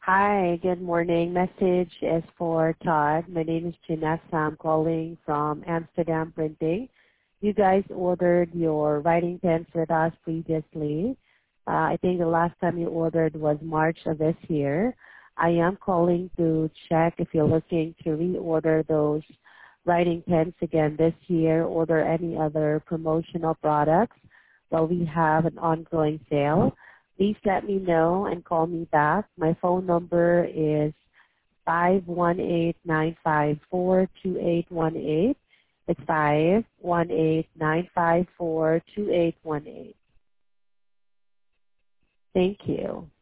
Hi, good morning. Message is for Todd. My name is Janessa. I'm calling from Amsterdam Printing. You guys ordered your writing pens with us previously. I think the last time you ordered was March of this year. I am calling to check if you're looking to reorder those writing pens again this year, order any other promotional products while we have an ongoing sale. Please let me know and call me back. My phone number is 518-954-2818. It's 518-954-2818. Thank you.